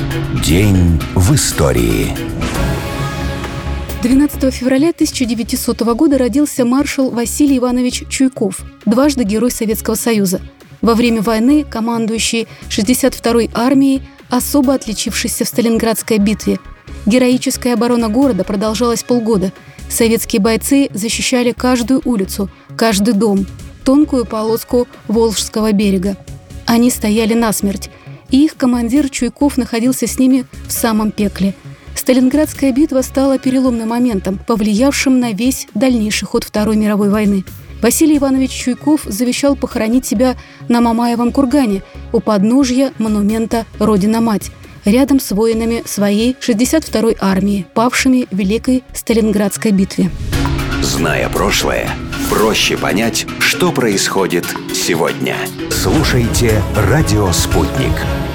День в истории. 12 февраля 1900 года родился маршал Василий Иванович Чуйков, дважды Герой Советского Союза. Во время войны командующий 62-й армией, особо отличившийся в Сталинградской битве. Героическая оборона города продолжалась полгода. Советские бойцы защищали каждую улицу, каждый дом, тонкую полоску Волжского берега. Они стояли насмерть, и их командир Чуйков находился с ними в самом пекле. Сталинградская битва стала переломным моментом, повлиявшим на весь дальнейший ход Второй мировой войны. Василий Иванович Чуйков завещал похоронить себя на Мамаевом кургане у подножья монумента «Родина-мать», рядом с воинами своей 62-й армии, павшими в Великой Сталинградской битве. Зная прошлое, проще понять, что происходит сегодня. Слушайте «Радио Спутник».